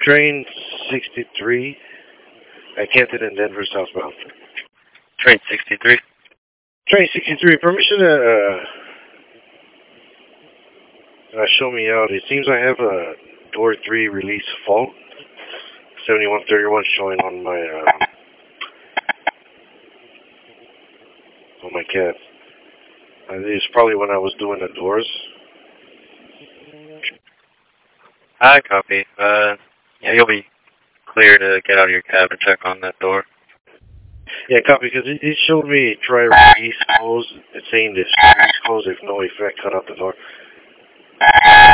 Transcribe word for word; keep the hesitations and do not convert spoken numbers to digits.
Train sixty-three at Canton and Denver southbound. Train sixty-three. Train sixty-three, permission to uh, uh, show me out. It seems I have a door three release fault. seventy-one thirty-one showing on my uh, on my cab. Uh, it's probably when I was doing the doors. I copy. Uh, yeah, you'll be clear to get out of your cab and check on that door. Yeah, copy, because it, it showed me try release close. It's saying this release close if no effect, cut out the door.